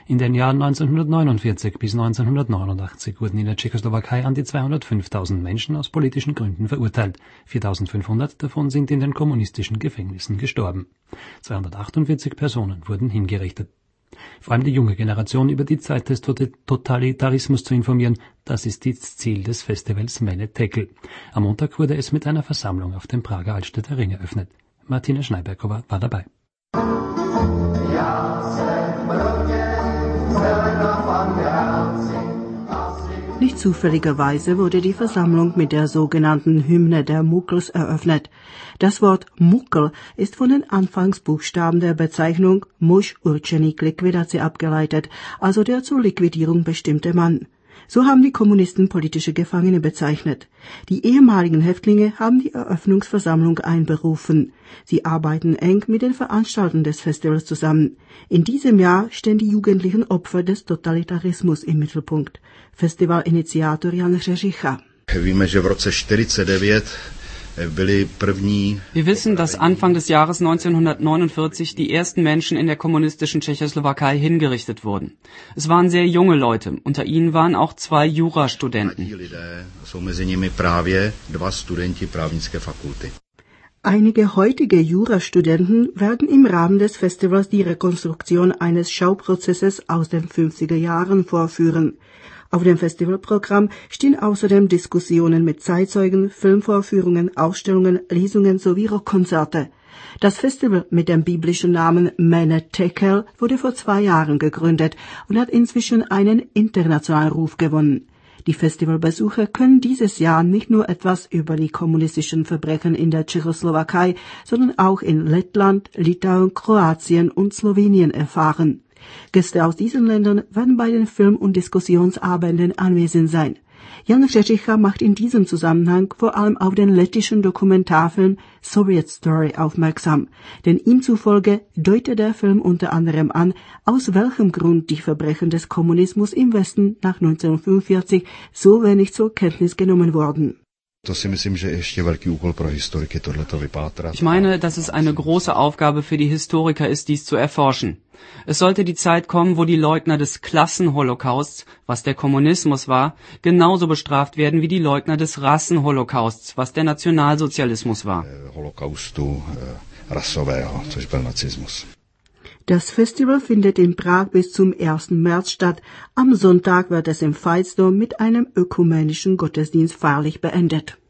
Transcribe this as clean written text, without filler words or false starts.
In den Jahren 1949 bis 1989 wurden in der Tschechoslowakei an die 205.000 Menschen aus politischen Gründen verurteilt. 4.500 davon sind in den kommunistischen Gefängnissen gestorben. 248 Personen wurden hingerichtet. Vor allem die junge Generation über die Zeit des Totalitarismus zu informieren, das ist das Ziel des Festivals Mene Tekel. Am Montag wurde es mit einer Versammlung auf dem Prager Altstädter Ring eröffnet. Martina Schneiberkova war dabei. Nicht zufälligerweise wurde die Versammlung mit der sogenannten Hymne der Muckels eröffnet. Das Wort Muckel ist von den Anfangsbuchstaben der Bezeichnung Muž určený k likvidaci abgeleitet, also der zur Liquidierung bestimmte Mann. So haben die Kommunisten politische Gefangene bezeichnet. Die ehemaligen Häftlinge haben die Eröffnungsversammlung einberufen. Sie arbeiten eng mit den Veranstaltern des Festivals zusammen. In diesem Jahr stehen die jugendlichen Opfer des Totalitarismus im Mittelpunkt. Festivalinitiator Jan Řežicha. Wir wissen, dass Anfang des Jahres 1949 die ersten Menschen in der kommunistischen Tschechoslowakei hingerichtet wurden. Es waren sehr junge Leute, unter ihnen waren auch 2 Jurastudenten. Einige heutige Jurastudenten werden im Rahmen des Festivals die Rekonstruktion eines Schauprozesses aus den 50er Jahren vorführen. Auf dem Festivalprogramm stehen außerdem Diskussionen mit Zeitzeugen, Filmvorführungen, Ausstellungen, Lesungen sowie Rockkonzerte. Das Festival mit dem biblischen Namen Mene Tekel wurde vor 2 Jahren gegründet und hat inzwischen einen internationalen Ruf gewonnen. Die Festivalbesucher können dieses Jahr nicht nur etwas über die kommunistischen Verbrechen in der Tschechoslowakei, sondern auch in Lettland, Litauen, Kroatien und Slowenien erfahren. Gäste aus diesen Ländern werden bei den Film- und Diskussionsabenden anwesend sein. Jan Řežicha macht in diesem Zusammenhang vor allem auf den lettischen Dokumentarfilm Soviet Story aufmerksam, denn ihm zufolge deutet der Film unter anderem an, aus welchem Grund die Verbrechen des Kommunismus im Westen nach 1945 so wenig zur Kenntnis genommen wurden. Ich meine, dass es eine große Aufgabe für die Historiker ist, dies zu erforschen. Es sollte die Zeit kommen, wo die Leugner des Klassenholocausts, was der Kommunismus war, genauso bestraft werden wie die Leugner des Rassenholocausts, was der Nationalsozialismus war. Das Festival findet in Prag bis zum 1. März statt. Am Sonntag wird es im Veitsdom mit einem ökumenischen Gottesdienst feierlich beendet.